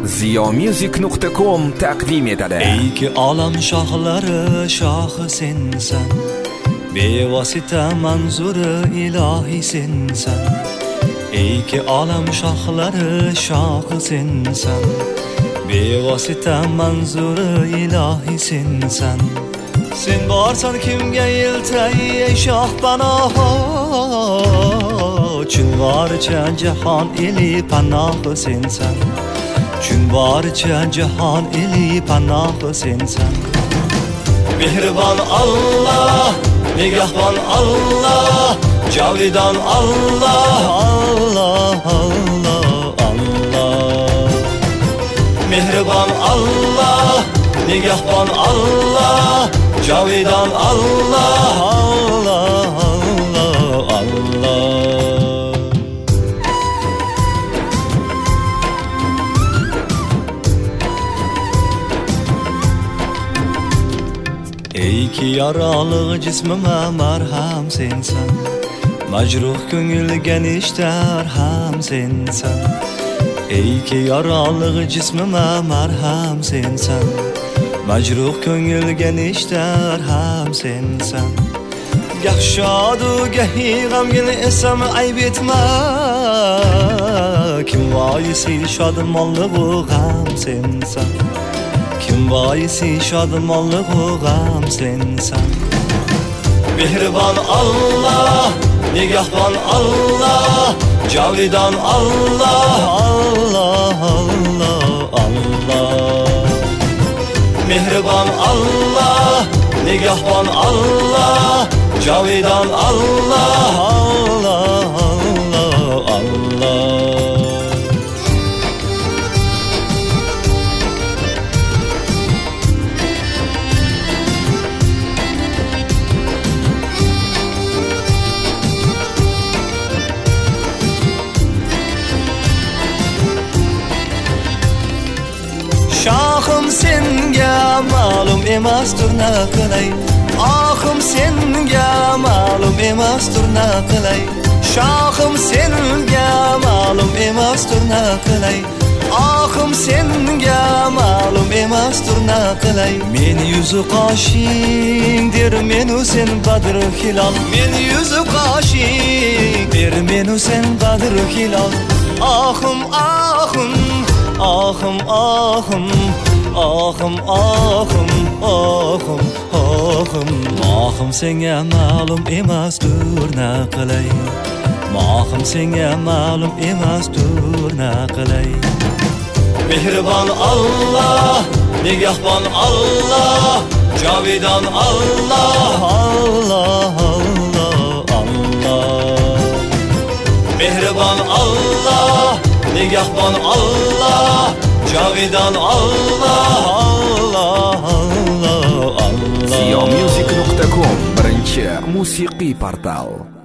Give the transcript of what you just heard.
ziyomusic.com taqdim etadi. Eyki olam shohlari shohi sensan, bevosita manzuri ilohiy sensan. Eyki olam shohlari shohi sensan, bevosita manzuri ilohiy sensan. Sen borsan kimga yiltay ey shoh panoho, chun boricha jahon eli panohi sensan. Chun boricha jahon eli panohi sensan. Mehribon Allah, nigahbon Allah, javidan Allah, Allah, Allah, Allah. Mehribon Allah, nigahbon Allah, javidan Allah, Allah, Allah, Allah. Eyki yaralı cismime merham sensan, majruh ko'ngilga nishtar ham sensan. Eyki yaralı cismime merham sensan, majruh ko'ngilga nishtar ham sensan. Gah shodu gahi g'amgin esam ayb etma, kim boisi shodumonlig'u g'am sensan. Kim boisi shodumonlig'u g'am sensan. Mehribon Allah, nigahbon Allah, javidan Allah, Allah, Allah, Allah. Mehribon Allah, nigahbon Allah, javidan Allah, Allah, Allah, Allah. Shohim senga ma'lum emasdir na qilay, ohim senga ma'lum emasdir na qilay. Shohim senga ma'lum emasdir na qilay, ohim senga ma'lum emasdir na qilay. Men yuzi qoshing der menu sen badr hilol, men yuzi qoshing der menu sen badr hilol. Ohim ohim ahım ahım ahım ahım ahım ahım ahım senga ma'lum emasdir na qilay, ahım senga ma'lum emasdir na qilay. Mehribon Allah, nigahbon Allah, javidan Allah, Allah, Allah, Allah. Mehribon Allah, nigahbon Allah, javidan Allah, Allah, Allah, Allah. ziyomusic.com birinchi musiqiy portal.